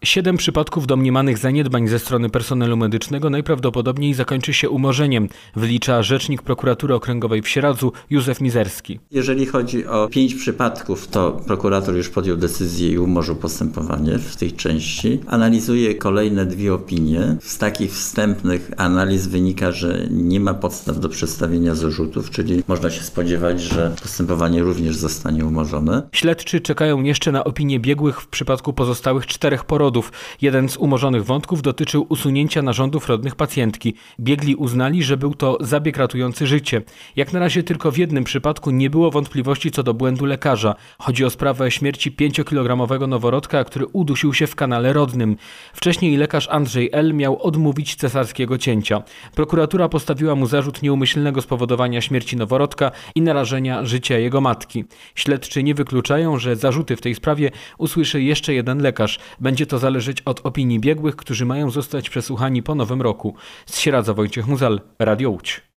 7 przypadków domniemanych zaniedbań ze strony personelu medycznego najprawdopodobniej zakończy się umorzeniem, wlicza rzecznik prokuratury okręgowej w Sieradzu Józef Mizerski. Jeżeli chodzi o 5 przypadków, to prokurator już podjął decyzję i umorzył postępowanie w tej części. Analizuje kolejne 2 opinie. Z takich wstępnych analiz wynika, że nie ma podstaw do przedstawienia zarzutów, czyli można się spodziewać, że postępowanie również zostanie umorzone. Śledczy czekają jeszcze na opinię biegłych w przypadku pozostałych 4 porodów. Jeden z umorzonych wątków dotyczył usunięcia narządów rodnych pacjentki. Biegli uznali, że był to zabieg ratujący życie. Jak na razie tylko w jednym przypadku nie było wątpliwości co do błędu lekarza. Chodzi o sprawę śmierci 5-kilogramowego noworodka, który udusił się w kanale rodnym. Wcześniej lekarz Andrzej L. miał odmówić cesarskiego cięcia. Prokuratura postawiła mu zarzut nieumyślnego spowodowania śmierci noworodka i narażenia życia jego matki. Śledczy nie wykluczają, że zarzuty w tej sprawie usłyszy jeszcze jeden lekarz. Będzie to zależeć od opinii biegłych, którzy mają zostać przesłuchani po nowym roku. Z Sieradza Wojciech Muzal, Radio Łódź.